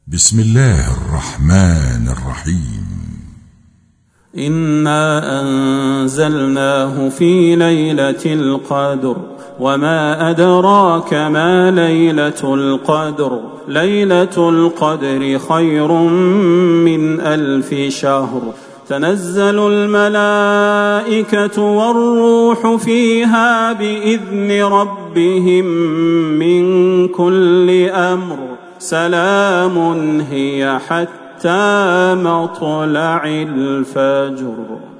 بسم الله الرحمن الرحيم. إنا أنزلناه في ليلة القدر وما أدراك ما ليلة القدر ليلة القدر خير من 1000 شهر تنزل الملائكة والروح فيها بإذن ربهم من كل أمر سلام هي حتى مطلع الفجر.